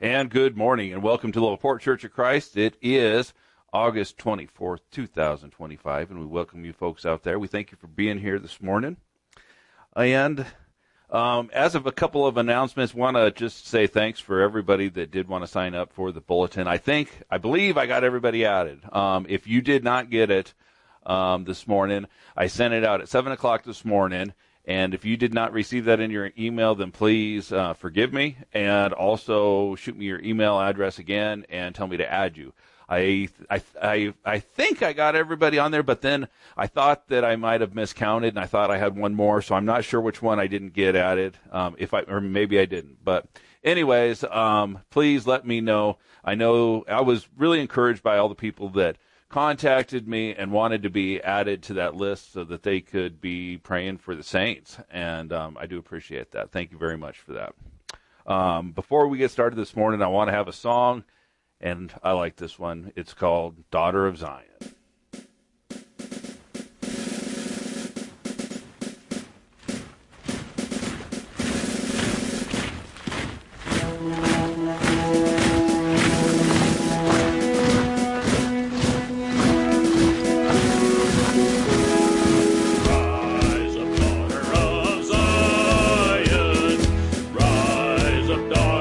And good morning, and welcome to the LaPorte Church of Christ. It is August 24th, 2025, and we welcome you folks out there. We thank you for being here this morning. And as of a couple of announcements, want to just say thanks for everybody that did want to sign up for the bulletin. I believe I got everybody added. If you did not get it this morning, I sent it out at 7 o'clock this morning. And if you did not receive that in your email, then please forgive me, and also shoot me your email address again and tell me to add you. I think I got everybody on there, but then I thought that I might have miscounted, and I thought I had one more, so I'm not sure which one I didn't get added, or maybe I didn't. But anyways, please let me know. I know I was really encouraged by all the people that contacted me and wanted to be added to that list so that they could be praying for the saints. And I do appreciate that. Thank you very much for that. Before we get started this morning, I want to have a song, and I like this one. It's called Daughter of Zion.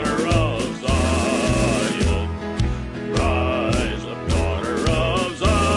Rise up, daughter of Zion.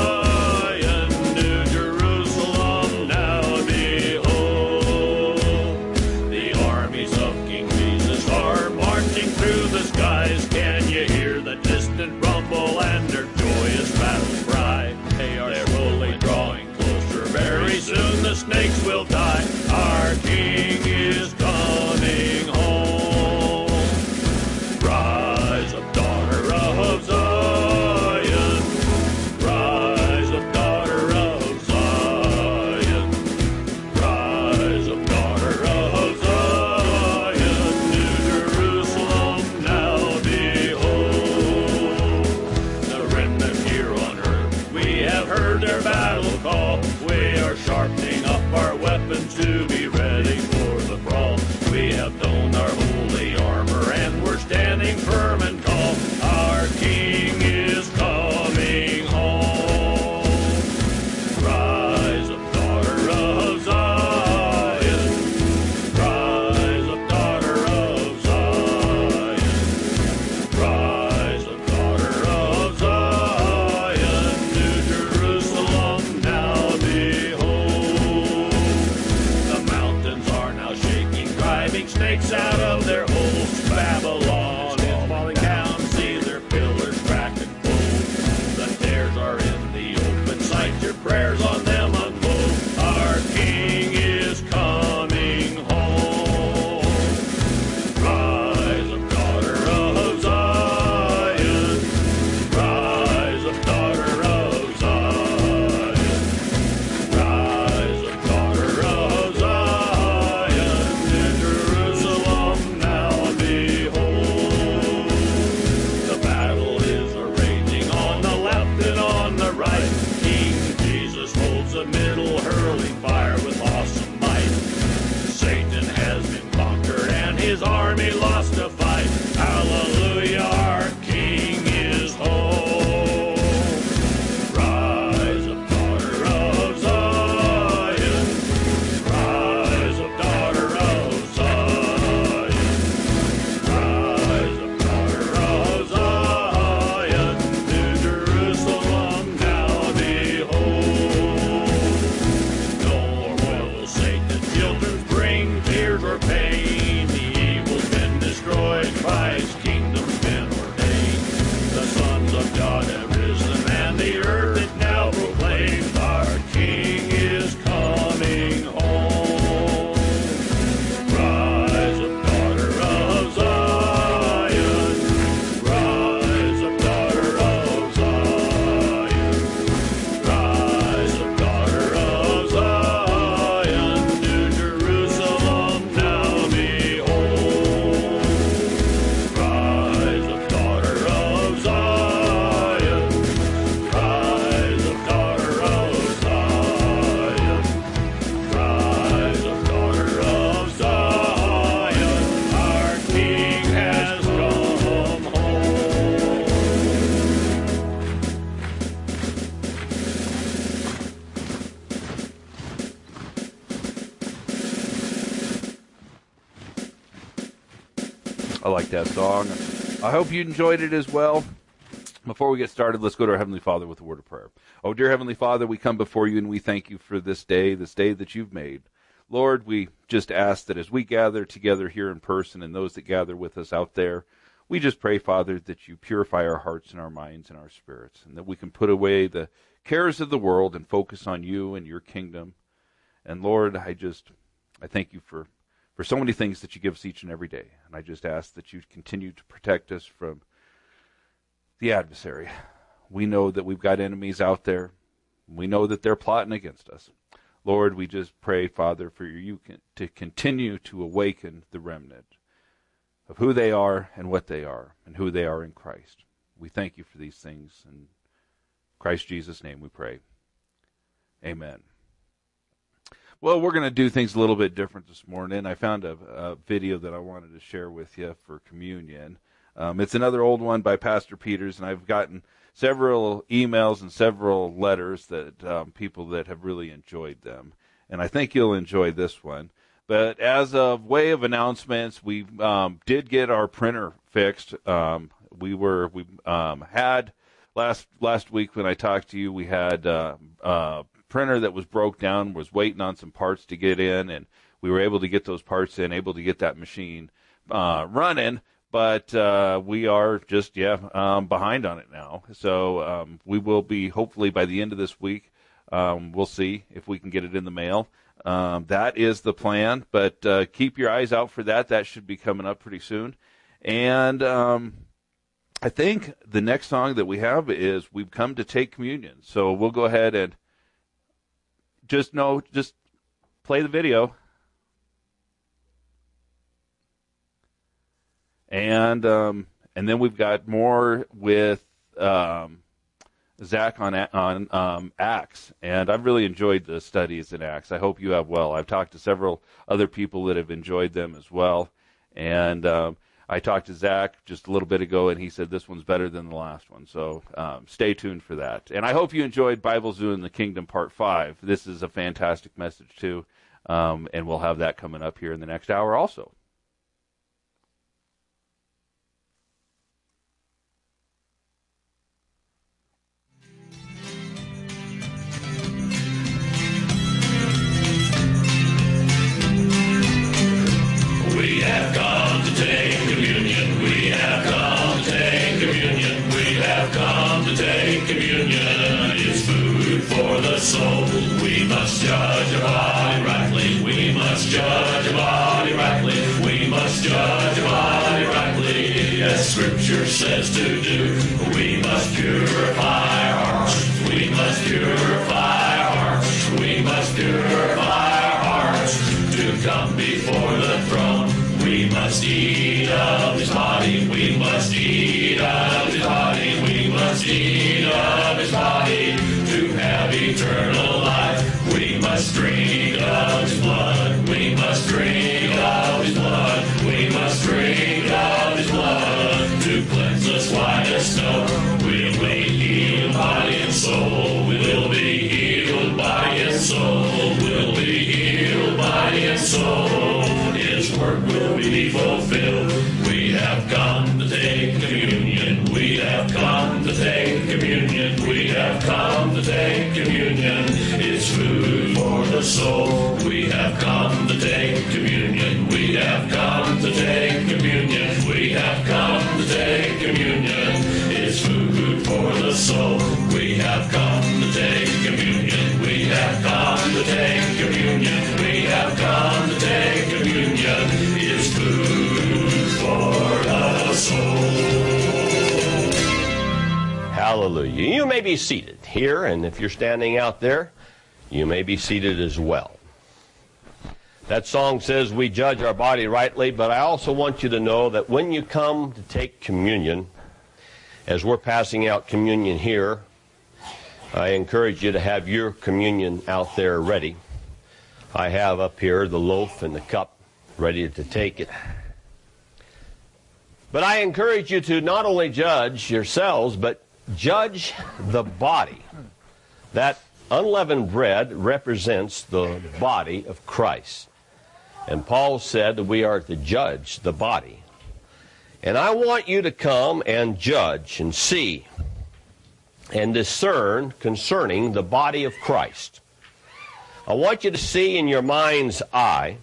I like that song. I hope you enjoyed it as well. Before we get started, let's go to our Heavenly Father with a word of prayer. Oh, dear Heavenly Father, we come before you and we thank you for this day that you've made. Lord, we just ask that as we gather together here in person and those that gather with us out there, we just pray, Father, that you purify our hearts and our minds and our spirits, and that we can put away the cares of the world and focus on you and your kingdom. And Lord, I thank you for so many things that you give us each and every day. And I just ask that you continue to protect us from the adversary. We know that we've got enemies out there. We know that they're plotting against us. Lord, we just pray, Father, for you to continue to awaken the remnant of who they are and what they are and who they are in Christ. We thank you for these things. In Christ Jesus' name we pray. Amen. Well, we're going to do things a little bit different this morning. I found a video that I wanted to share with you for communion. It's another old one by Pastor Peters, and I've gotten several emails and several letters that people that have really enjoyed them. And I think you'll enjoy this one. But as a way of announcements, we did get our printer fixed. We had last week when I talked to you, we had printer that was broke down, was waiting on some parts to get in, and we were able to get those parts in, able to get that machine running, but we are just behind on it now. So we will be, hopefully by the end of this week, we'll see if we can get it in the mail. That is the plan, but keep your eyes out for that. That should be coming up pretty soon. And I think the next song that we have is We've Come to Take Communion. So we'll go ahead and just play the video. And then we've got more with Zach on Acts. And I've really enjoyed the studies in Acts. I hope you have well. I've talked to several other people that have enjoyed them as well. And I talked to Zach just a little bit ago, and he said this one's better than the last one. So stay tuned for that. And I hope you enjoyed Bible Zoo in the Kingdom Part 5. This is a fantastic message, too. And we'll have that coming up here in the next hour also. We have come to take communion. We have come to take communion. We have come to take communion. It's food for the soul. We must judge a body rightly. We must judge a body rightly. We must judge a body rightly. As Scripture says to do. We must purify our hearts. We must purify our hearts. We must purify our hearts to come before the throne. We must eat of his body, we must eat of his body, we must eat of his body to have eternal life. We must drink of his blood, we must drink of his blood, we must drink of his blood to cleanse us white as snow. We'll be healed body and soul, we'll be healed body and soul, we'll be healed body and soul. His work will be fulfilled. We have come to take communion. We have come to take communion. We have come to take communion. It's food for the soul. We have come to take communion. We have come to take communion. We have come to take communion. It's food for the soul. We have come to take communion. We have come to take communion. We have come to take communion. It's food for the soul. Hallelujah. You may be seated here, and if you're standing out there, you may be seated as well. That song says we judge our body rightly, but I also want you to know that when you come to take communion, as we're passing out communion here, I encourage you to have your communion out there ready. I have up here the loaf and the cup ready to take it. But I encourage you to not only judge yourselves, but judge the body. That unleavened bread represents the body of Christ. And Paul said that we are to judge the body. And I want you to come and judge and see and discern concerning the body of Christ. I want you to see in your mind's eye.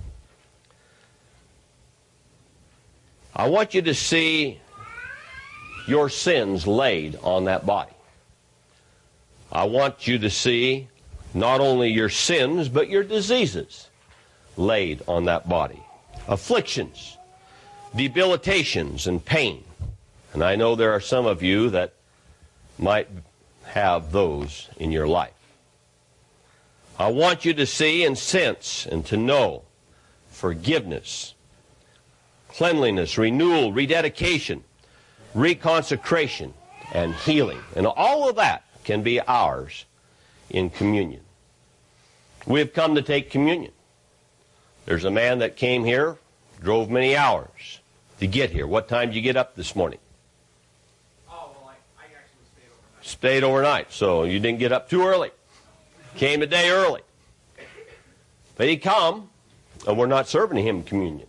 I want you to see your sins laid on that body. I want you to see not only your sins, but your diseases laid on that body. Afflictions, debilitations, and pain. And I know there are some of you that might have those in your life. I want you to see and sense and to know forgiveness, cleanliness, renewal, rededication, reconsecration, and healing. And all of that can be ours in communion. We have come to take communion. There's a man that came here, drove many hours to get here. What time did you get up this morning? Oh, well, I actually stayed overnight. Stayed overnight, so you didn't get up too early. Came a day early. But he come, and we're not serving him communion.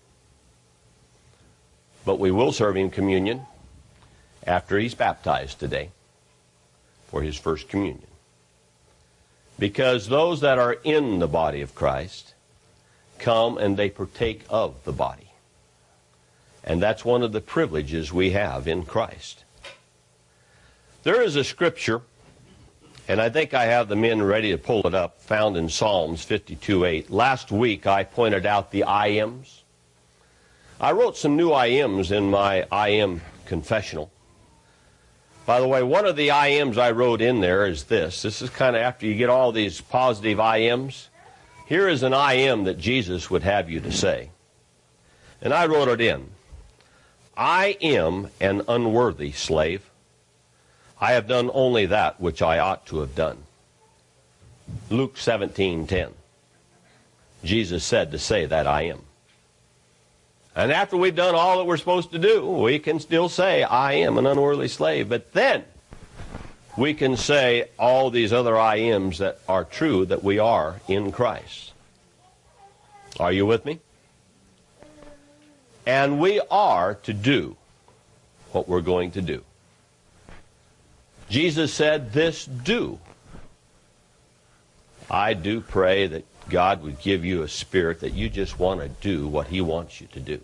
But we will serve him communion after he's baptized today for his first communion. Because those that are in the body of Christ come and they partake of the body. And that's one of the privileges we have in Christ. There is a scripture, and I think I have the men ready to pull it up, found in Psalms 52:8. Last week I pointed out the I ams. I wrote some new I ams in my I am confessional. By the way, one of the I ams I wrote in there is this. This is kind of after you get all these positive I ams. Here is an I am that Jesus would have you to say. And I wrote it in. I am an unworthy slave. I have done only that which I ought to have done. Luke 17:10. Jesus said to say that I am. And after we've done all that we're supposed to do, we can still say, I am an unworthy slave. But then we can say all these other I ams that are true, that we are in Christ. Are you with me? And we are to do what we're going to do. Jesus said, this do. I do pray that God would give you a spirit that you just want to do what he wants you to do.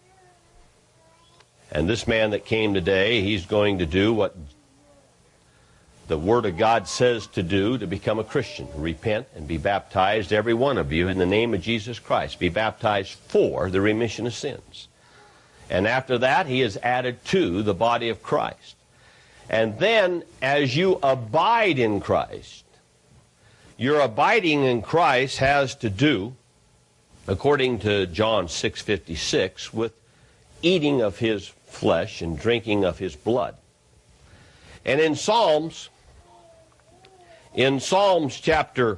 And this man that came today, he's going to do what the Word of God says to do to become a Christian. Repent and be baptized, every one of you, in the name of Jesus Christ. Be baptized for the remission of sins. And after that, he is added to the body of Christ. And then, as you abide in Christ, your abiding in Christ has to do, according to John 6:56, with eating of his flesh and drinking of his blood. And in Psalms chapter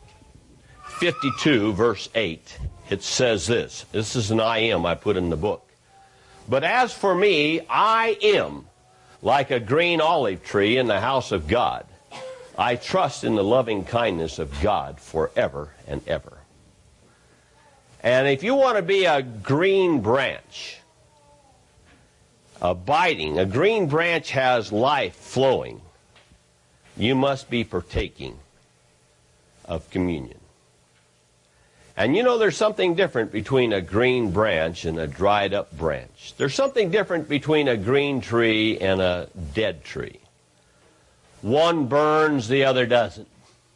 52, verse 8, it says this. This is an I am I put in the book. But as for me, I am like a green olive tree in the house of God. I trust in the loving kindness of God forever and ever. And if you want to be a green branch, abiding, a green branch has life flowing, you must be partaking of communion. And you know, there's something different between a green branch and a dried up branch. There's something different between a green tree and a dead tree. One burns, the other doesn't.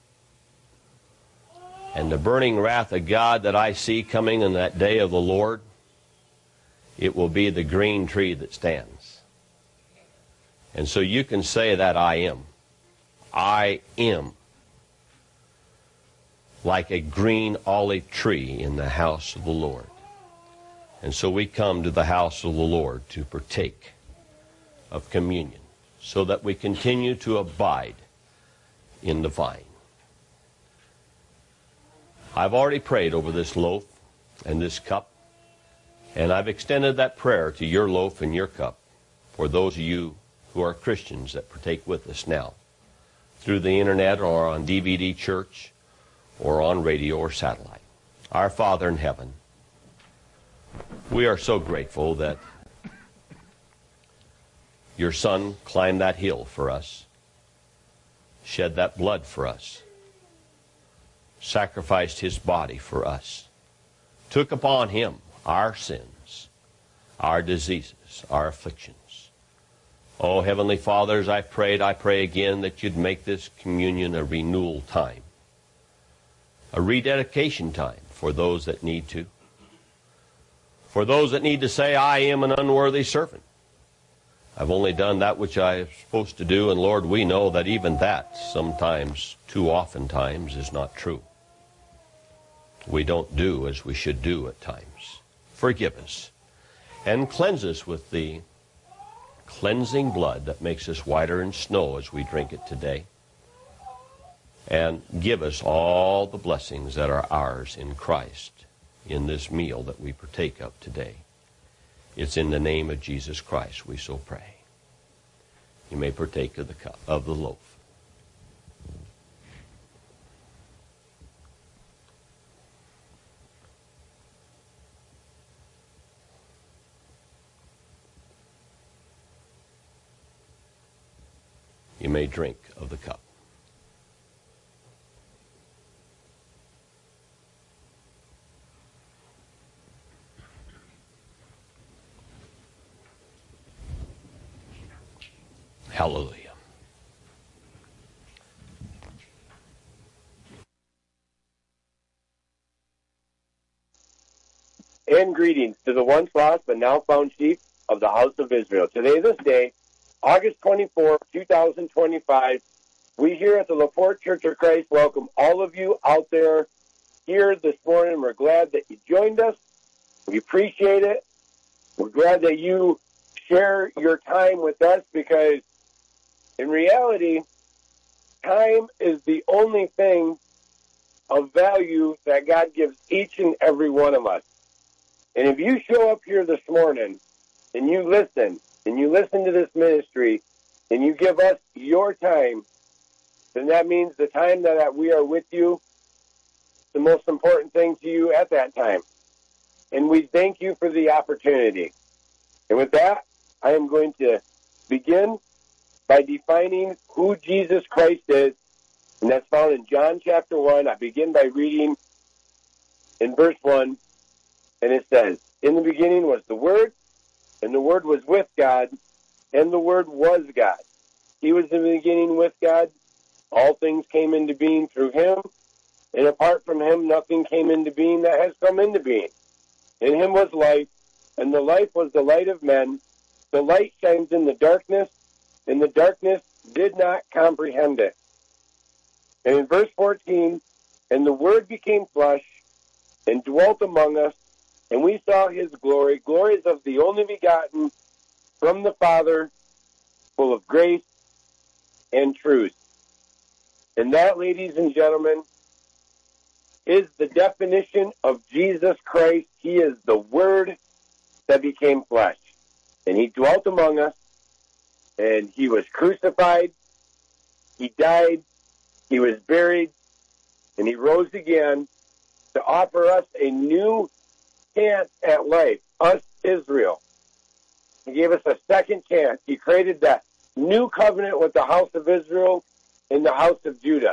And the burning wrath of God that I see coming in that day of the Lord, it will be the green tree that stands. And so you can say that I am. I am like a green olive tree in the house of the Lord. And so we come to the house of the Lord to partake of communion so that we continue to abide in the vine. I've already prayed over this loaf and this cup, and I've extended that prayer to your loaf and your cup for those of you who are Christians that partake with us now through the internet or on DVD Church or on radio or satellite. Our Father in heaven, we are so grateful that Your Son climbed that hill for us, shed that blood for us, sacrificed his body for us, took upon him our sins, our diseases, our afflictions. Oh, Heavenly Father, as I prayed, I pray again that you'd make this communion a renewal time, a rededication time for those that need to, for those that need to say, I am an unworthy servant. I've only done that which I am supposed to do, and Lord, we know that even that sometimes, too often times, is not true. We don't do as we should do at times. Forgive us and cleanse us with the cleansing blood that makes us whiter than snow as we drink it today. And give us all the blessings that are ours in Christ in this meal that we partake of today. It's in the name of Jesus Christ we so pray. You may partake of the cup, of the loaf. You may drink of the cup. Hallelujah. And greetings to the once lost but now found sheep of the house of Israel. Today, this day, August 24, 2025, we here at the LaPorte Church of Christ welcome all of you out there here this morning. We're glad that you joined us. We appreciate it. We're glad that you share your time with us, because in reality, time is the only thing of value that God gives each and every one of us. And if you show up here this morning and you listen to this ministry, and you give us your time, then that means the time that we are with you, the most important thing to you at that time. And we thank you for the opportunity. And with that, I am going to begin by defining who Jesus Christ is, and that's found in John chapter 1. I begin by reading in verse 1, and it says, "In the beginning was the Word, and the Word was with God, and the Word was God. He was in the beginning with God. All things came into being through him, and apart from him nothing came into being that has come into being. In him was life, and the life was the light of men. The light shines in the darkness, and the darkness did not comprehend it." And in verse 14, "And the Word became flesh and dwelt among us, and we saw his glory, glories of the only begotten from the Father, full of grace and truth." And that, ladies and gentlemen, is the definition of Jesus Christ. He is the Word that became flesh. And he dwelt among us, and he was crucified, he died, he was buried, and he rose again to offer us a new chance at life, us, Israel. He gave us a second chance. He created that new covenant with the house of Israel and the house of Judah.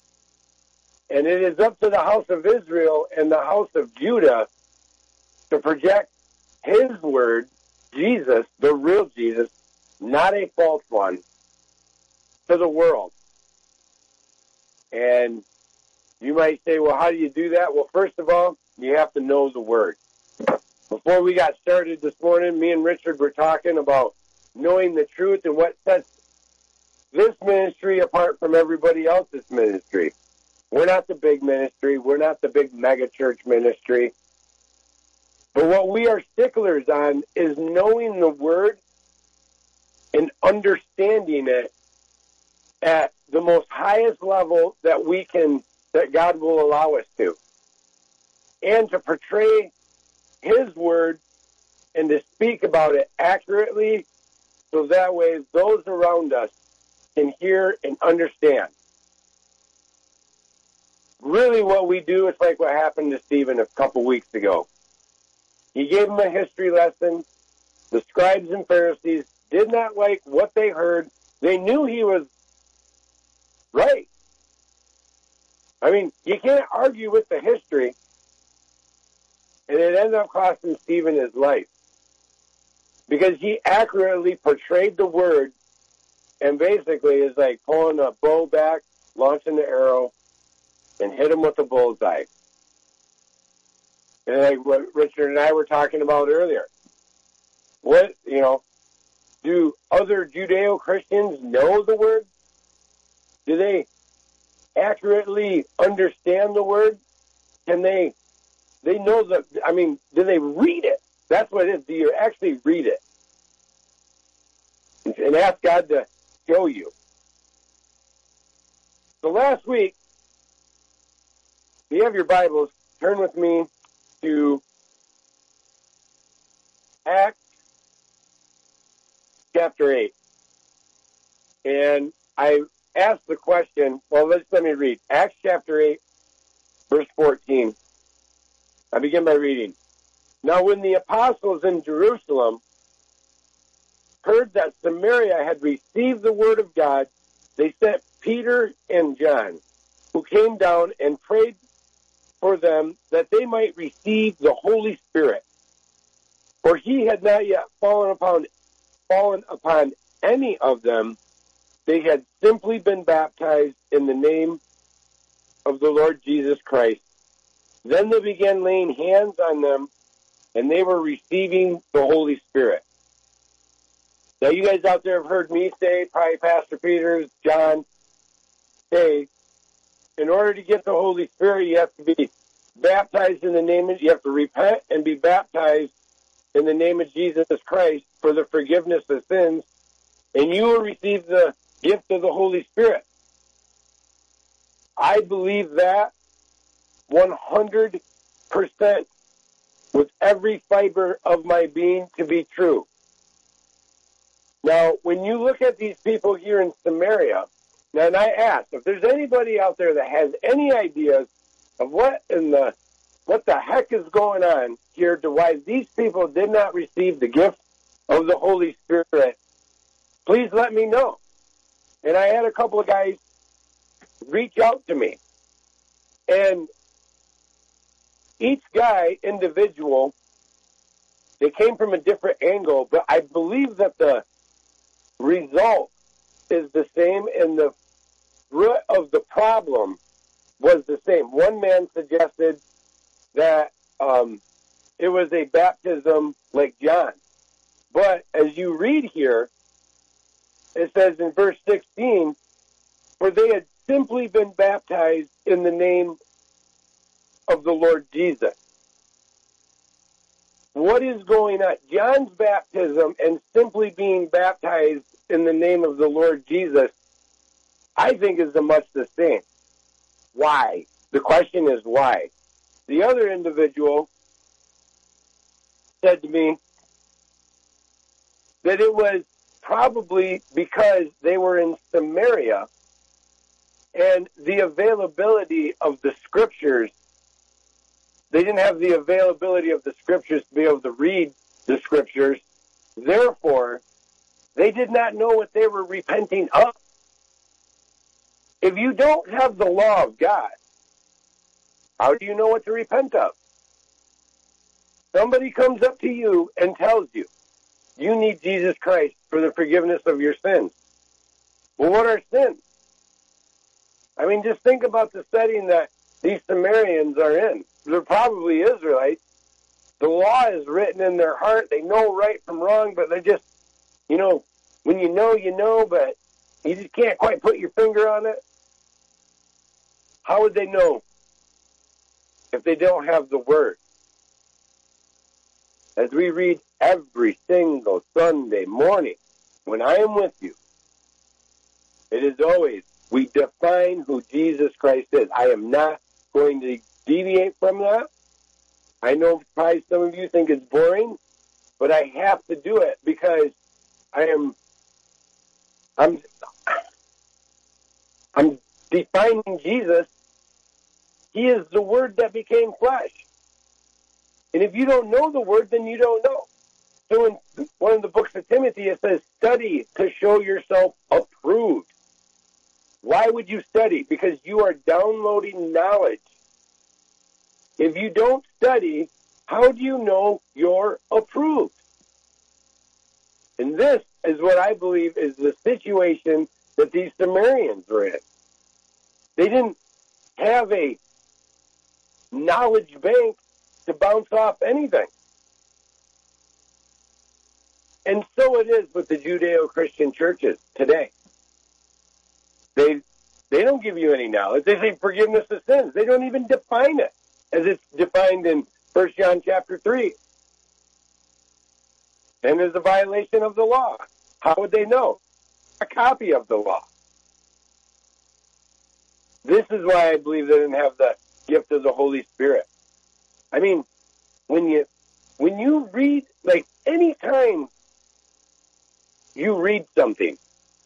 And it is up to the house of Israel and the house of Judah to project his word, Jesus, the real Jesus, not a false one, to the world. And you might say, well, how do you do that? Well, first of all, you have to know the word. Before we got started this morning, me and Richard were talking about knowing the truth and what sets this ministry apart from everybody else's ministry. We're not the big ministry. We're not the big mega church ministry. But what we are sticklers on is knowing the word and understanding it at the most highest level that we can, that God will allow us to. And to portray his word and to speak about it accurately, so that way those around us can hear and understand. Really what we do is like what happened to Stephen a couple weeks ago. He gave him a history lesson. The scribes and Pharisees did not like what they heard. They knew he was right. I mean, you can't argue with the history. And it ended up costing Stephen his life because he accurately portrayed the word and basically is like pulling a bow back, launching the arrow, and hit him with a bullseye. And like what Richard and I were talking about earlier. What, do other Judeo-Christians know the word? Do they accurately understand the word? Can they know do they read it? That's what it is. Do you actually read it? And ask God to show you. So last week, if you have your Bibles, turn with me to Acts chapter 8. And I asked the question, let me read. Acts chapter 8, verse 14. I begin by reading. Now when the apostles in Jerusalem heard that Samaria had received the word of God, they sent Peter and John, who came down and prayed for them that they might receive the Holy Spirit. For he had not yet fallen upon any of them. They had simply been baptized in the name of the Lord Jesus Christ. Then they began laying hands on them, and they were receiving the Holy Spirit. Now, you guys out there have heard me say, probably Pastor Peters, John, say, in order to get the Holy Spirit, you have to be baptized in the name of, you have to repent and be baptized in the name of Jesus Christ for the forgiveness of sins, and you will receive the gift of the Holy Spirit. I believe that 100% with every fiber of my being to be true. Now, when you look at these people here in Samaria, and I ask if there's anybody out there that has any ideas of what the heck is going on here to why these people did not receive the gift of the Holy Spirit, please let me know. And I had a couple of guys reach out to me. And each guy, individual, they came from a different angle, but I believe that the result is the same and the root of the problem was the same. One man suggested that it was a baptism like John. But as you read here, it says in verse 16, for they had simply been baptized in the name of the Lord Jesus. What is going on? John's baptism and simply being baptized in the name of the Lord Jesus, I think is much the same. Why? The question is why. The other individual said to me that it was probably because they were in Samaria and the availability of the scriptures, they didn't have the availability of the scriptures to be able to read the scriptures. Therefore, they did not know what they were repenting of. If you don't have the law of God, how do you know what to repent of? Somebody comes up to you and tells you, you need Jesus Christ for the forgiveness of your sins. Well, what are sins? I mean, just think about the setting that these Samaritans are in. They're probably Israelites. The law is written in their heart. They know right from wrong, but they just, when you know, but you just can't quite put your finger on it. How would they know if they don't have the Word? As we read every single Sunday morning, when I am with you, it is always, we define who Jesus Christ is. I am not going to deviate from that. I know probably some of you think it's boring, but I have to do it because I'm defining Jesus. He is the Word that became flesh. And if you don't know the Word, then you don't know. So in one of the books of Timothy, it says, study to show yourself approved. Why would you study? Because you are downloading knowledge. If you don't study, how do you know you're approved? And this is what I believe is the situation that these Sumerians were in. They didn't have a knowledge bank to bounce off anything. And so it is with the Judeo-Christian churches today. They don't give you any knowledge. They say forgiveness of sins. They don't even define it as it's defined in 1 John chapter 3. And there's a violation of the law. How would they know? A copy of the law. This is why I believe they didn't have the gift of the Holy Spirit. I mean, when you read, like any time you read something,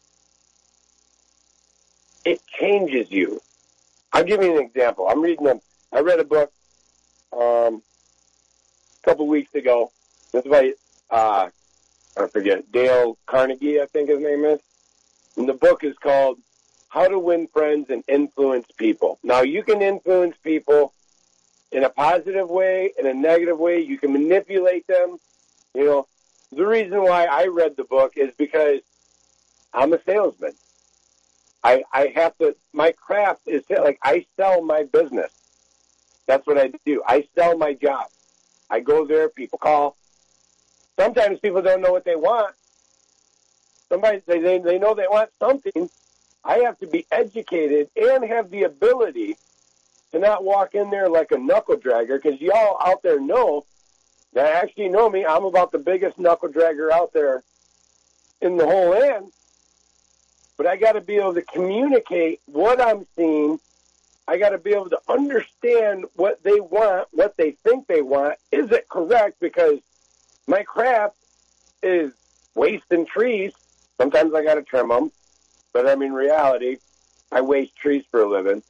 it changes you. I'll give you an example. I read a book a couple weeks ago. This is by, I forget, Dale Carnegie, I think his name is. And the book is called How to Win Friends and Influence People. Now, you can influence people in a positive way, in a negative way. You can manipulate them. You know, the reason why I read the book is because I'm a salesman. I have to, my craft is, like, I sell my business. That's what I do. I sell my job. I go there, people call. Sometimes people don't know what they want. Somebody, they know they want something. I have to be educated and have the ability to not walk in there like a knuckle dragger, because y'all out there know that actually know me. I'm about the biggest knuckle dragger out there in the whole land. But I got to be able to communicate what I'm seeing. I got to be able to understand what they want, what they think they want. Is it correct? Because my craft is wasting trees. Sometimes I got to trim them. But I mean, reality, I waste trees for a living.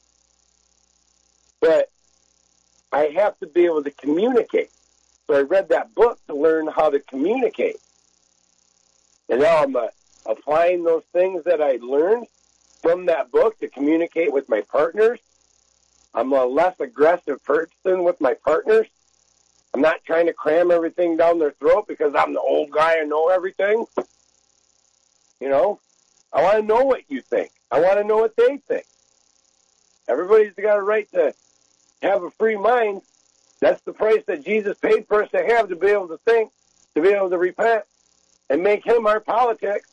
But I have to be able to communicate. So I read that book to learn how to communicate. And now I'm applying those things that I learned from that book to communicate with my partners. I'm a less aggressive person with my partners. I'm not trying to cram everything down their throat because I'm the old guy and know everything. You know, I want to know what you think. I want to know what they think. Everybody's got a right to have a free mind. That's the price that Jesus paid for us to have, to be able to think, to be able to repent, and make him our politics.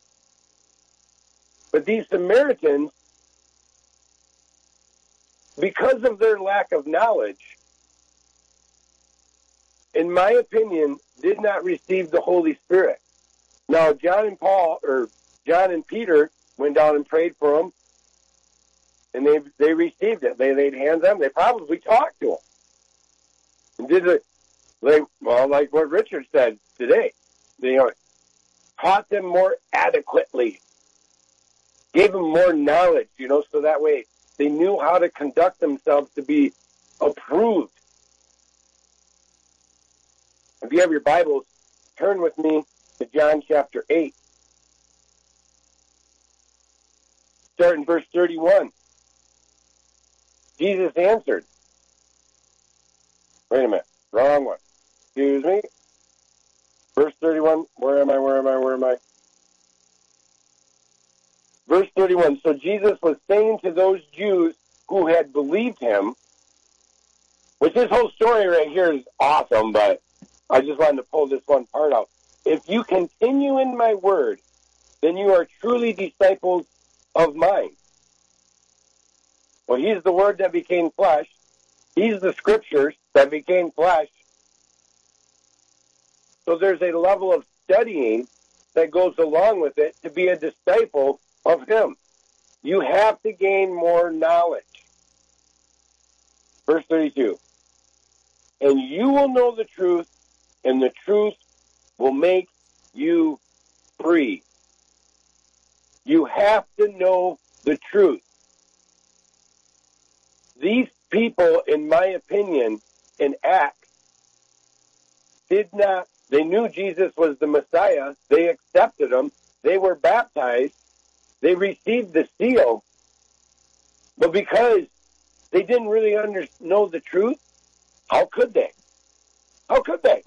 But these Samaritans, because of their lack of knowledge, in my opinion, did not receive the Holy Spirit. Now, John and Peter went down and prayed for them, and they received it. They laid hands on them. They probably talked to them. And did it, like what Richard said today. They taught them more adequately. Gave them more knowledge, so that way they knew how to conduct themselves to be approved. If you have your Bibles, turn with me to John chapter 8. Start in verse 31. Jesus answered. Wait a minute. Wrong one. Excuse me. Verse 31. Where am I? Verse 31, so Jesus was saying to those Jews who had believed him, which this whole story right here is awesome, but I just wanted to pull this one part out. If you continue in my word, then you are truly disciples of mine. Well, he's the word that became flesh. He's the scriptures that became flesh. So there's a level of studying that goes along with it to be a disciple of him. You have to gain more knowledge. Verse 32. And you will know the truth, and the truth will make you free. You have to know the truth. These people, in my opinion, in Acts, did not They knew Jesus was the Messiah. They accepted him. They were baptized. They received the seal. But because they didn't really know the truth, how could they? How could they?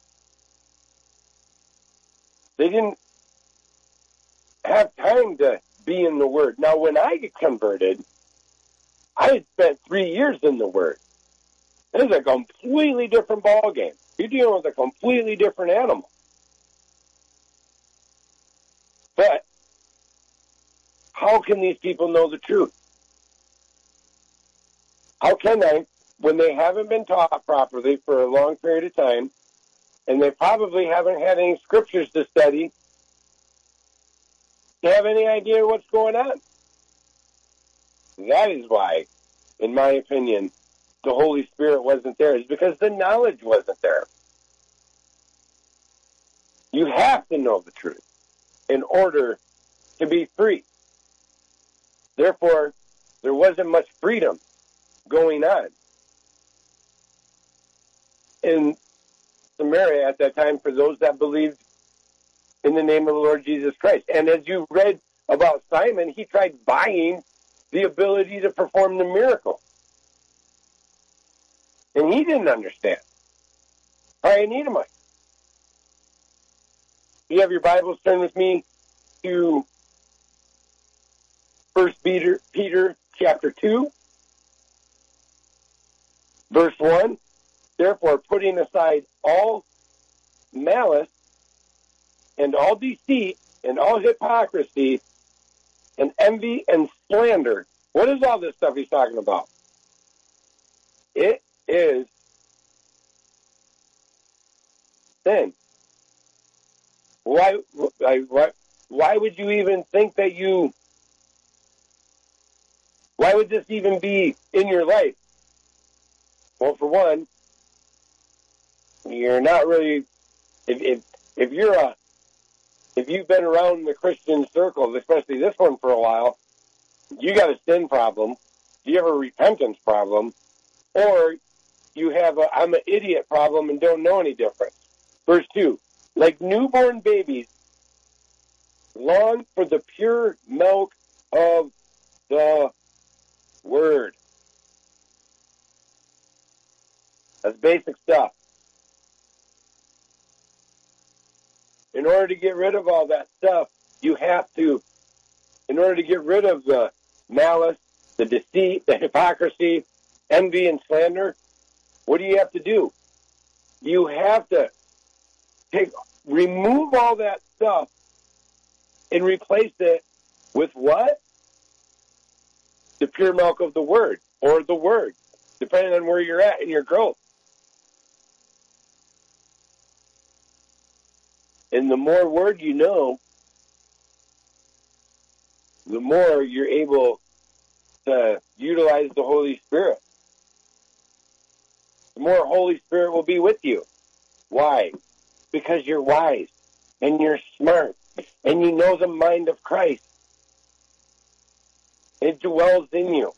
They didn't have time to be in the Word. Now, when I get converted, I had spent 3 years in the Word. This is a completely different ballgame. You're dealing with a completely different animal. But how can these people know the truth? How can they, when they haven't been taught properly for a long period of time, and they probably haven't had any scriptures to study, to have any idea what's going on? That is why, in my opinion, the Holy Spirit wasn't there. It's because the knowledge wasn't there. You have to know the truth in order to be free. Therefore, there wasn't much freedom going on in Samaria at that time for those that believed in the name of the Lord Jesus Christ. And as you read about Simon, he tried buying the ability to perform the miracle. And he didn't understand. All right, Edomite. You have your Bibles, turn with me to 1 Peter chapter 2, verse 1. Therefore, putting aside all malice and all deceit and all hypocrisy and envy and slander. What is all this stuff he's talking about? It is sin. Why would you even think that why would this even be in your life? Well, for one, you're not really, if you've been around the Christian circles, especially this one for a while, you got a sin problem, you have a repentance problem, or you have a I'm an idiot problem and don't know any difference. Verse 2, like newborn babies, long for the pure milk of the Word. That's basic stuff. In order to get rid of all that stuff, you have to, in order to get rid of the malice, the deceit, the hypocrisy, envy, and slander, what do you have to do? You have to remove all that stuff and replace it with what? The pure milk of the Word, or the Word, depending on where you're at in your growth. And the more Word you know, the more you're able to utilize the Holy Spirit. The more Holy Spirit will be with you. Why? Because you're wise, and you're smart, and you know the mind of Christ. It dwells in you.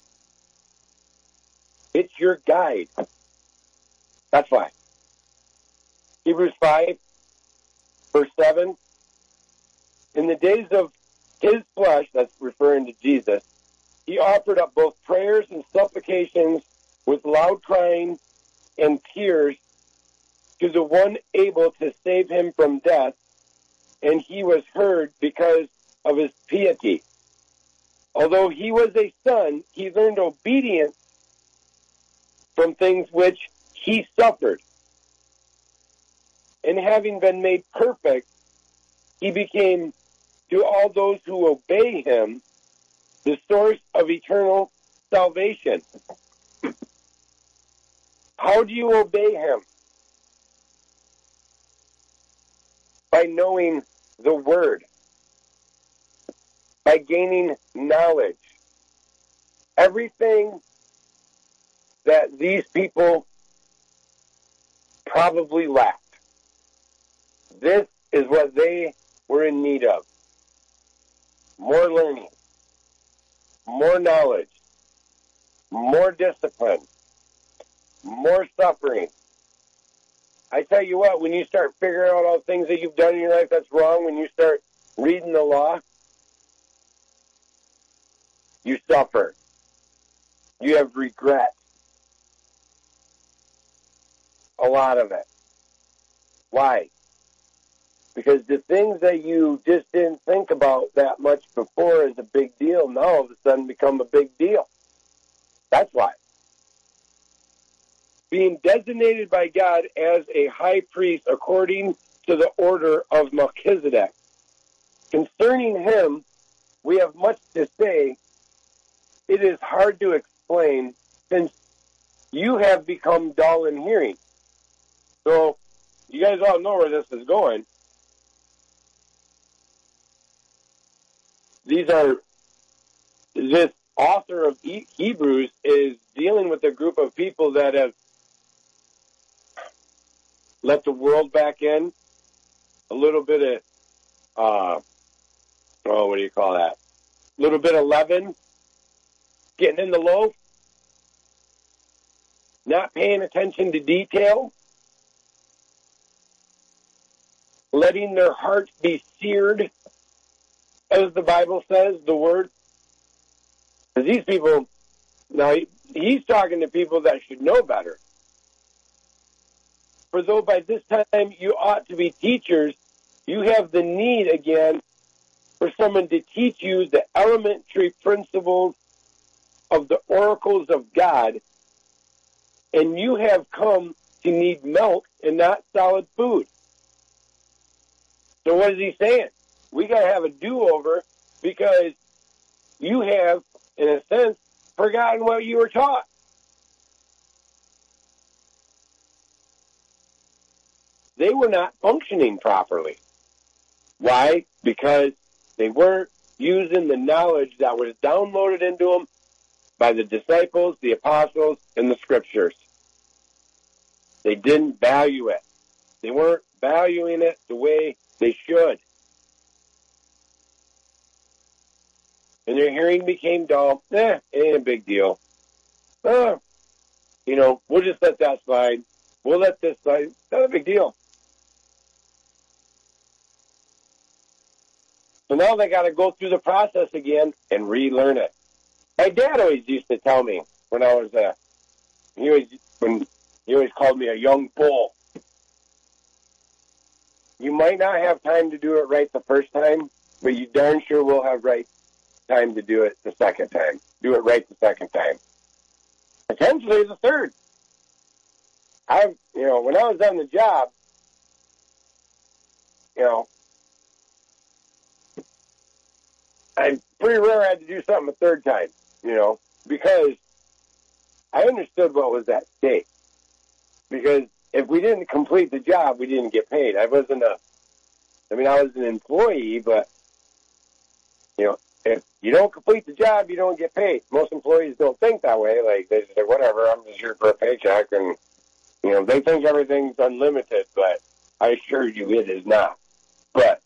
It's your guide. That's why. Hebrews 5, verse 7. In the days of his flesh, that's referring to Jesus, he offered up both prayers and supplications with loud crying and tears to the one able to save him from death, and he was heard because of his piety. Although he was a son, he learned obedience from things which he suffered. And having been made perfect, he became, to all those who obey him, the source of eternal salvation. How do you obey him? By knowing the Word. By gaining knowledge. Everything that these people probably lacked. This is what they were in need of. More learning, more knowledge, more discipline, more suffering, I tell you what, when you start figuring out all the things that you've done in your life that's wrong, when you start reading the law, you suffer. You have regret. A lot of it. Why? Because the things that you just didn't think about that much before as a big deal, now all of a sudden become a big deal. That's why. Being designated by God as a high priest according to the order of Melchizedek. Concerning him, we have much to say. It is hard to explain since you have become dull in hearing. So, you guys all know where this is going. This author of Hebrews is dealing with a group of people that have let the world back in. A little bit of, what do you call that? A little bit of leaven. Getting in the loaf. Not paying attention to detail. Letting their hearts be seared, as the Bible says, the word. Because these people, now he's talking to people that should know better. For though by this time you ought to be teachers, you have the need again for someone to teach you the elementary principles of the oracles of God, and you have come to need milk and not solid food. So what is he saying? We got to have a do-over because you have, in a sense, forgotten what you were taught. They were not functioning properly. Why? Because they weren't using the knowledge that was downloaded into them by the disciples, the apostles, and the scriptures. They didn't value it. They weren't valuing it the way they should. And their hearing became dull. It ain't a big deal. We'll just let that slide. We'll let this slide. Not a big deal. So now they got to go through the process again and relearn it. My dad always used to tell me when I was he always called me a young bull. You might not have time to do it right the first time, but you darn sure will have time to do it the second time. Do it right the second time. Potentially the third. When I was on the job, I pretty rare had to do something a third time, because I understood what was at stake. Because if we didn't complete the job, we didn't get paid. I was an employee, but, if you don't complete the job, you don't get paid. Most employees don't think that way. Like, they say, whatever, I'm just here for a paycheck. And, they think everything's unlimited, but I assure you it is not. But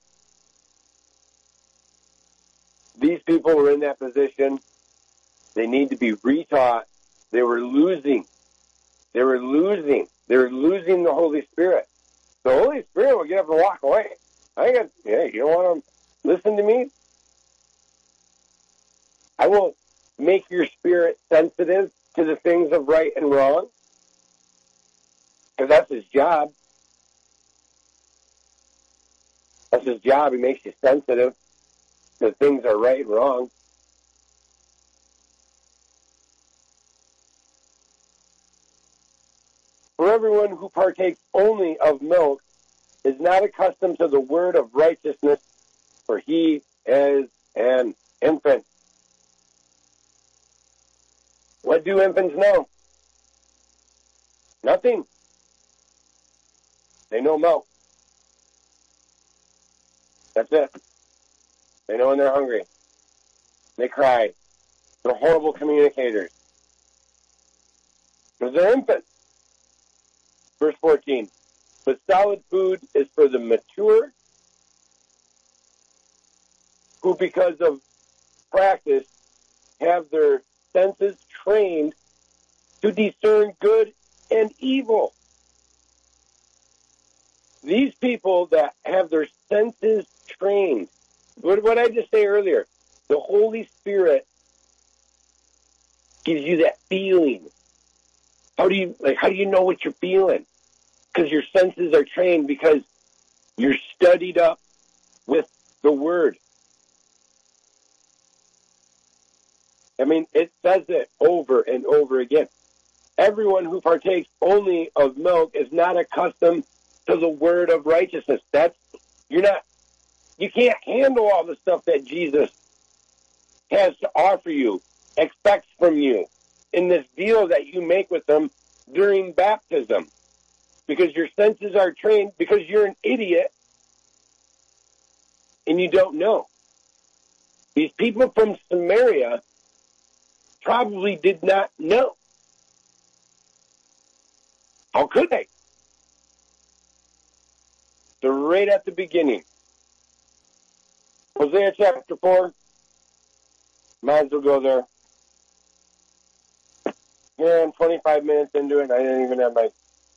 these people were in that position. They need to be retaught. They were losing. They were losing the Holy Spirit. The Holy Spirit will get up and walk away. You don't want to listen to me? I will make your spirit sensitive to the things of right and wrong. Because that's his job. That's his job. He makes you sensitive to things are right and wrong. For everyone who partakes only of milk is not accustomed to the word of righteousness, for he is an infant. What do infants know? Nothing. They know milk. That's it. They know when they're hungry. They cry. They're horrible communicators. Because they're infants. Verse 14. But solid food is for the mature, who because of practice have their senses trained to discern good and evil. these people that have their senses trained, what I just say earlier, the Holy Spirit gives you that feeling. How do you know what you're feeling? Because your senses are trained, because you're studied up with the Word. I mean, it says it over and over again. Everyone who partakes only of milk is not accustomed to the word of righteousness. You can't handle all the stuff that Jesus has to offer you, expects from you in this deal that you make with them during baptism. Because your senses are trained, because you're an idiot and you don't know. These people from Samaria probably did not know. How could they? So right at the beginning, Hosea chapter 4, might as well go there. Here I'm 25 minutes into it, I didn't even have my...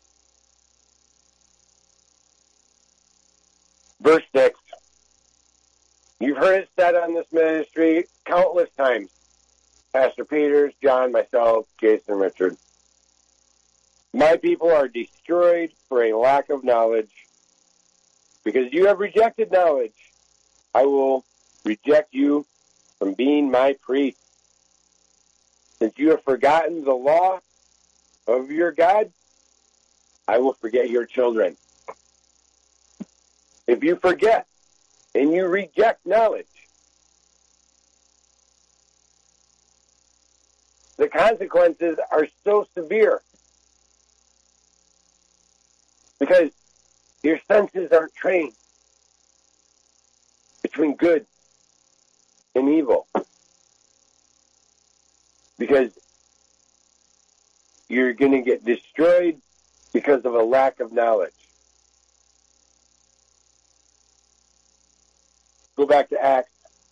Verse 6. You've heard it said on this ministry countless times. Pastor Peters, John, myself, Jason, Richard. My people are destroyed for a lack of knowledge. Because you have rejected knowledge, I will reject you from being my priest. Since you have forgotten the law of your God, I will forget your children. If you forget and you reject knowledge, the consequences are so severe because your senses aren't trained between good and evil. Because you're going to get destroyed because of a lack of knowledge. Go back to Acts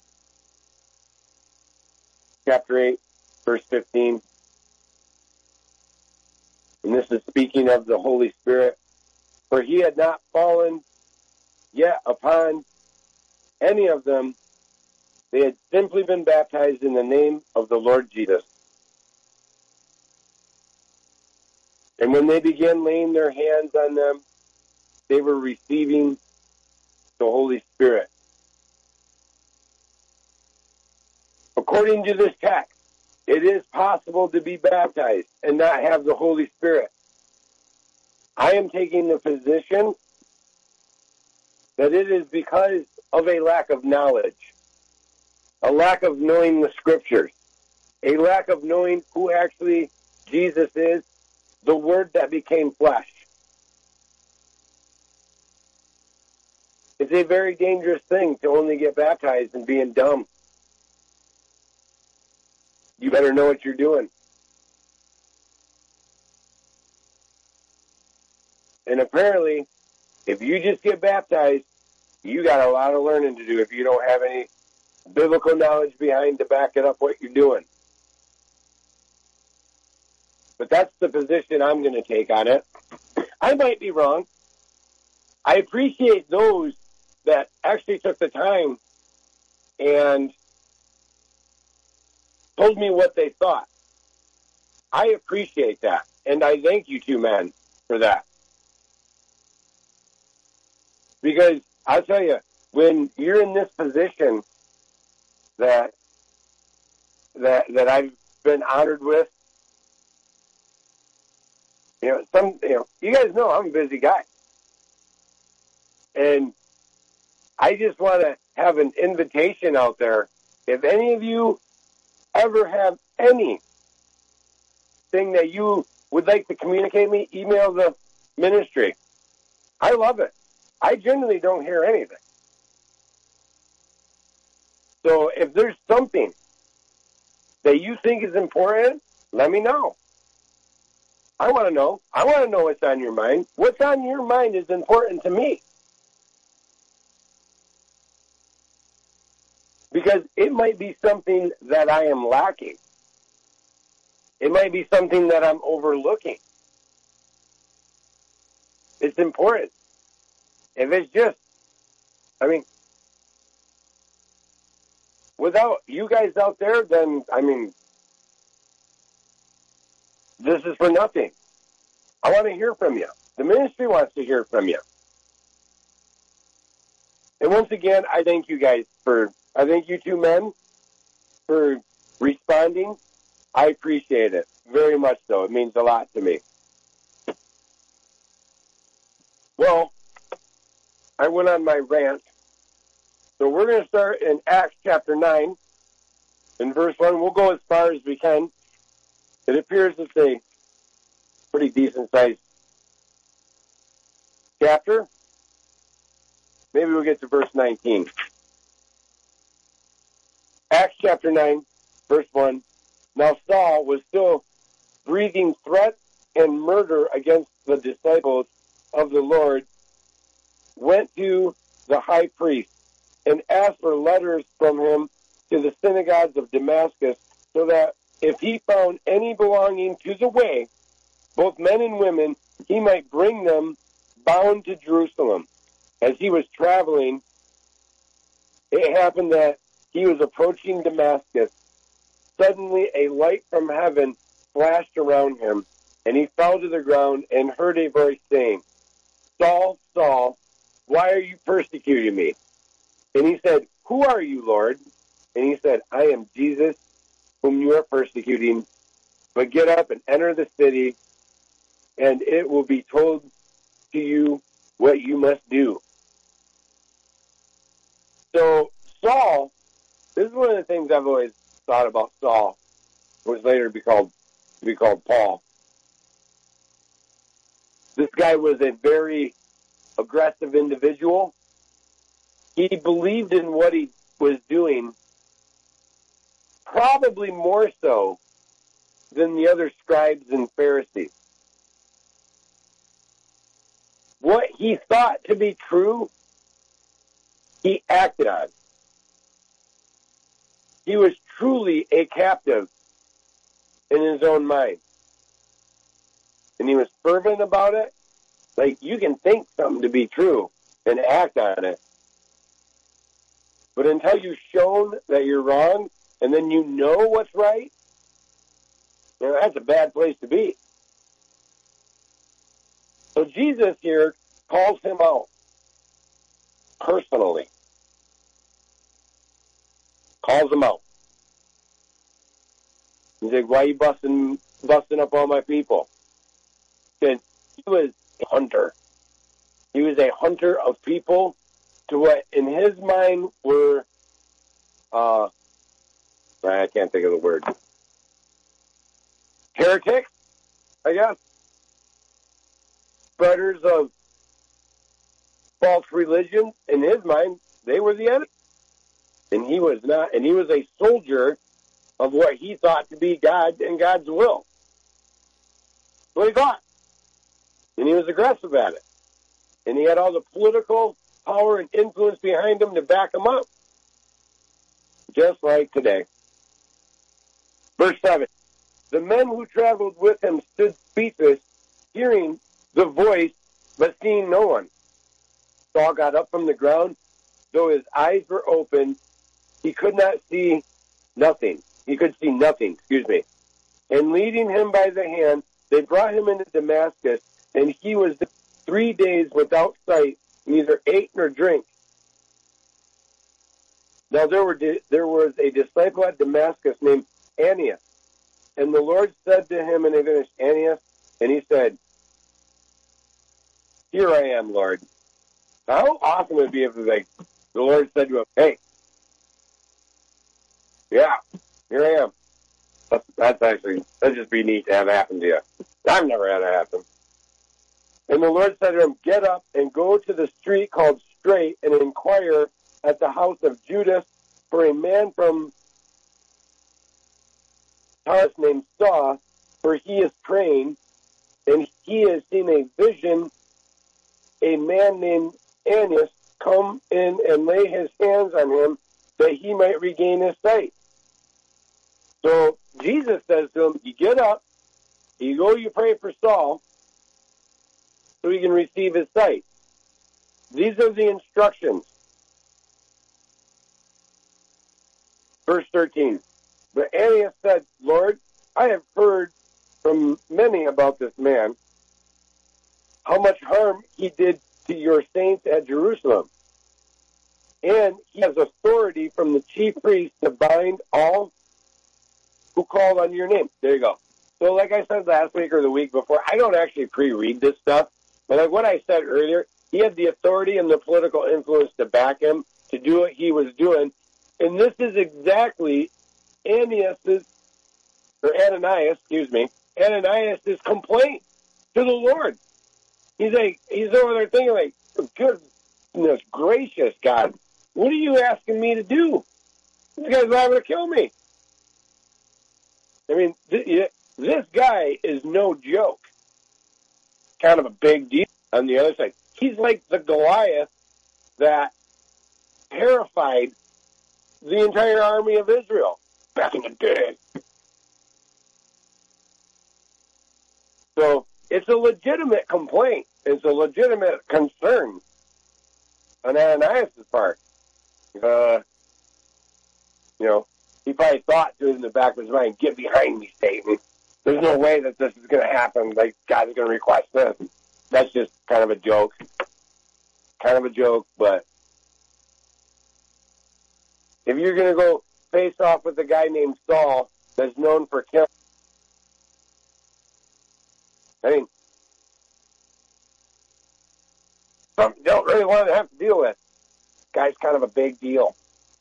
chapter 8, verse 15. And this is speaking of the Holy Spirit. For he had not fallen yet upon any of them. They had simply been baptized in the name of the Lord Jesus. And when they began laying their hands on them, they were receiving the Holy Spirit. According to this text, it is possible to be baptized and not have the Holy Spirit. I am taking the position that it is because of a lack of knowledge, a lack of knowing the Scriptures, a lack of knowing who actually Jesus is, the Word that became flesh. It's a very dangerous thing to only get baptized and being dumb. You better know what you're doing. And apparently, if you just get baptized, you got a lot of learning to do if you don't have any biblical knowledge behind to back it up what you're doing. But that's the position I'm going to take on it. I might be wrong. I appreciate those that actually took the time and told me what they thought. I appreciate that. And I thank you two men for that. Because I'll tell you, when you're in this position that I've been honored with, you guys know I'm a busy guy. And I just want to have an invitation out there. If any of you ever have anything that you would like to communicate me, email the ministry. I love it. I generally don't hear anything. So if there's something that you think is important, let me know. I want to know. I want to know what's on your mind. What's on your mind is important to me. Because it might be something that I am lacking. It might be something that I'm overlooking. It's important. if it's just, I mean, without you guys out there, then, I mean, this is for nothing. I want to hear from you. The ministry wants to hear from you. And once again, I thank you guys I thank you two men for responding. I appreciate it very much so. It means a lot to me. Well, I went on my rant. So we're going to start in Acts chapter 9. In verse 1, we'll go as far as we can. It appears it's a pretty decent-sized chapter. Maybe we'll get to verse 19. Acts chapter 9, verse 1. Now Saul was still breathing threats and murder against the disciples of the Lord, went to the high priest and asked for letters from him to the synagogues of Damascus, so that if he found any belonging to the way, both men and women, he might bring them bound to Jerusalem. As he was traveling, it happened that he was approaching Damascus. Suddenly a light from heaven flashed around him, and he fell to the ground and heard a voice saying, Saul, Saul, why are you persecuting me? And he said, Who are you, Lord? And he said, I am Jesus, whom you are persecuting. But get up and enter the city, and it will be told to you what you must do. So Saul, this is one of the things I've always thought about Saul, was later to be called Paul. This guy was a very aggressive individual. He believed in what he was doing, probably more so than the other scribes and Pharisees. What he thought to be true, he acted on. He was truly a captive in his own mind. And he was fervent about it. Like, you can think something to be true and act on it. But until you've shown that you're wrong, and then you know what's right, you know, that's a bad place to be. So Jesus here calls him out personally. Calls him out. He's like, why are you busting up all my people? Because he was a hunter. He was a hunter of people to what in his mind were, I can't think of the word. Heretics, I guess. Spreaders of false religion. In his mind, they were the enemy. And he was not, and he was a soldier of what he thought to be God and God's will. That's what he thought. And he was aggressive at it. And he had all the political power and influence behind him to back him up. Just like today. Verse 7. The men who traveled with him stood speechless, hearing the voice, but seeing no one. Saul got up from the ground. Though his eyes were open, he could not see nothing. He could see nothing, And leading him by the hand, they brought him into Damascus, and he was 3 days without sight, neither ate nor drank. Now there was a disciple at Damascus named Ananias, and the Lord said to him, and they finished, Ananias, and he said, Here I am, Lord. Now, how awesome would it be if the Lord said to him, Hey, yeah, here I am. That'd just be neat to have happen to you. I've never had it happen. And the Lord said to him, Get up and go to the street called Straight and inquire at the house of Judas for a man from Tarsus named Saul, for he is praying, and he has seen a vision, a man named Ananias come in and lay his hands on him that he might regain his sight. So Jesus says to him, You get up, you go, you pray for Saul, so he can receive his sight. these are the instructions. Verse 13. But Ananias said, Lord, I have heard from many about this man, how much harm he did to your saints at Jerusalem. And he has authority from the chief priest to bind all who call on your name. There you go. So like I said last week or the week before, I don't actually pre-read this stuff. But like what I said earlier, he had the authority and the political influence to back him to do what he was doing. And this is exactly Ananias' complaint to the Lord. He's over there thinking like, goodness gracious, God, what are you asking me to do? This guy's liable to kill me. I mean, this guy is no joke. Kind of a big deal on the other side. He's like the Goliath that terrified the entire army of Israel back in the day. So it's a legitimate complaint. It's a legitimate concern on Ananias' part. He probably thought in the back of his mind, get behind me, Satan. There's no way that this is going to happen. Like, God's going to request this. That's just kind of a joke. But if you're going to go face off with a guy named Saul that's known for killing, I mean, something you don't really want to have to deal with. Guy's kind of a big deal,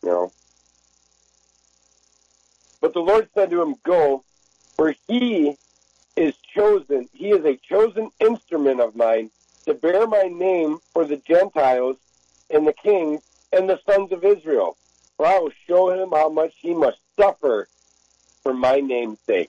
But the Lord said to him, go, for he is chosen. He is a chosen instrument of mine to bear my name for the Gentiles and the kings and the sons of Israel. For I will show him how much he must suffer for my name's sake.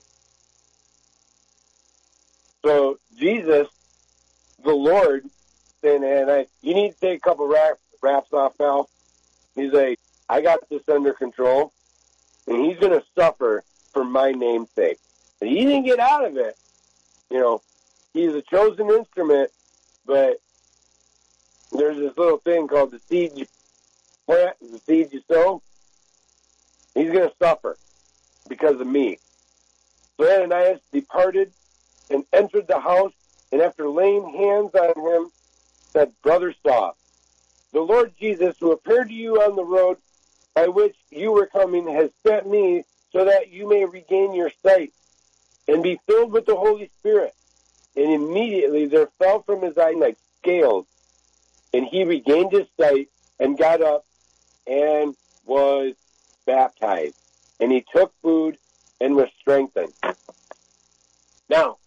So Jesus, the Lord, saying, you need to take a couple wraps off now. He's like, I got this under control, and he's going to suffer for my name's sake. And he didn't get out of it. He's a chosen instrument, but there's this little thing called the seed you plant, the seed you sow. He's going to suffer because of me. So Ananias departed and entered the house, and after laying hands on him, said, Brother Saul, the Lord Jesus, who appeared to you on the road by which you were coming, has sent me so that you may regain your sight and be filled with the Holy Spirit. And immediately there fell from his eye like scales, and he regained his sight and got up and was baptized. And he took food and was strengthened. Now,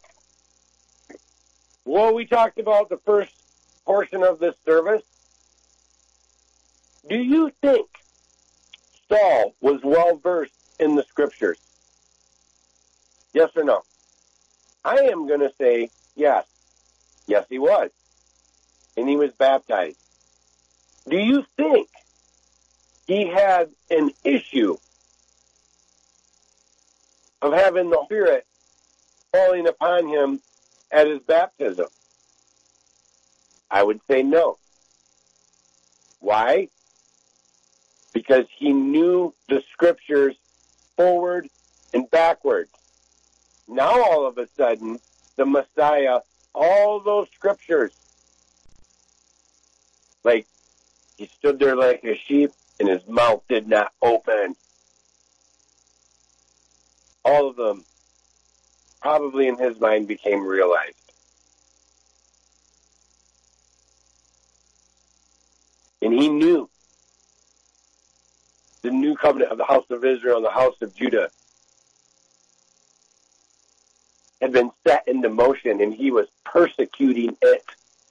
what we talked about the first portion of this service, do you think Saul was well versed in the scriptures? Yes or no? I am going to say yes. Yes, he was. And he was baptized. Do you think he had an issue of having the Spirit falling upon him at his baptism? I would say no. Why? Because he knew the scriptures forward and backwards. Now all of a sudden, the Messiah, all those scriptures, like he stood there like a sheep and his mouth did not open. All of them probably in his mind became realized. And he knew the new covenant of the house of Israel and the house of Judah had been set into motion, and he was persecuting it.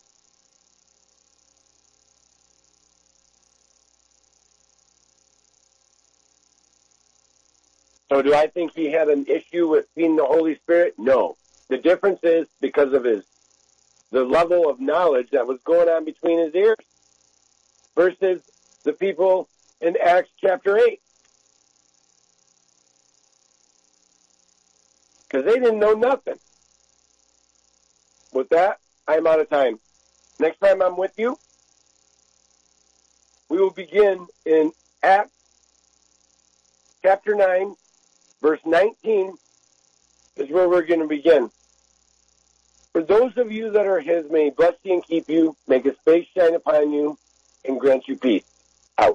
So do I think he had an issue with seeing the Holy Spirit? No. The difference is because of the level of knowledge that was going on between his ears versus the people in Acts chapter 8. Because they didn't know nothing. With that, I'm out of time. Next time I'm with you, we will begin in Acts chapter 9, verse 19 is where we're going to begin. For those of you that are his, may he bless you and keep you, make his face shine upon you, and grant you peace. Out.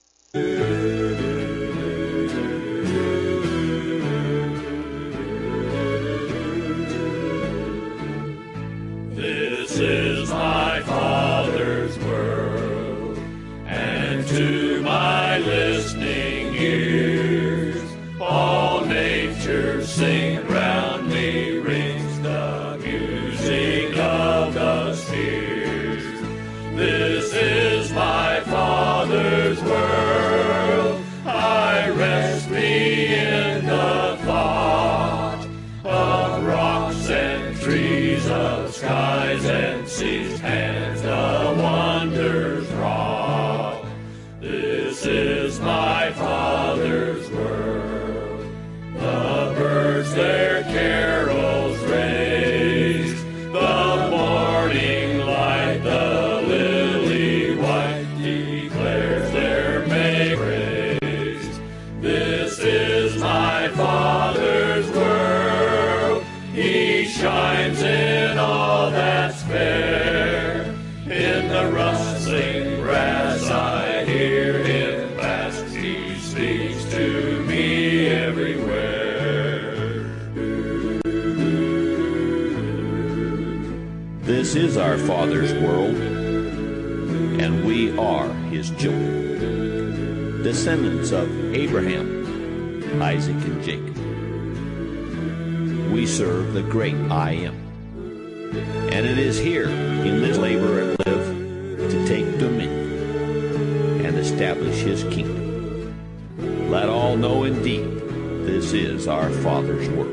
This is my Father's world, and to my listening ears, all nature sing round me, rings the music of the spheres. This is my Father's world, I rest me in the thought of rocks and trees, of skies and seas, hands the wonders wrought. This is my Father's world. The birds their carols raise, the morning light, the lily white, declares their May praise. This is my Father's world. He shines in all that's fair. In the rustling grass I hear him bask. He speaks to me everywhere. This is our Father's world, and we are his children, descendants of Abraham, Isaac, and Jacob. We serve the great I Am, and it is here in this labor and live to take dominion and establish his kingdom. Let all know indeed this is our Father's world.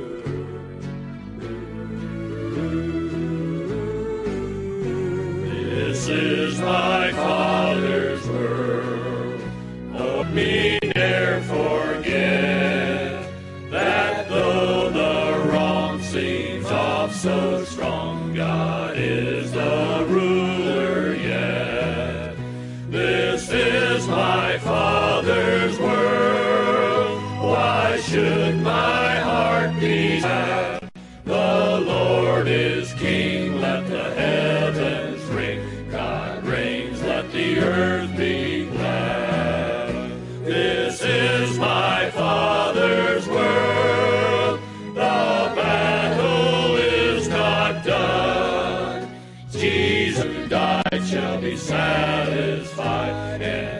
This is my Father's world. Oh, me ne'er forget that though the wrong seems oft so strong, God is the ruler yet. This is my Father's world. Why should my heart be sad? The Lord is King, let the heavens ring. God reigns, let the earth be glad. This is my Father's world. The battle is not done. Jesus who died shall be satisfied.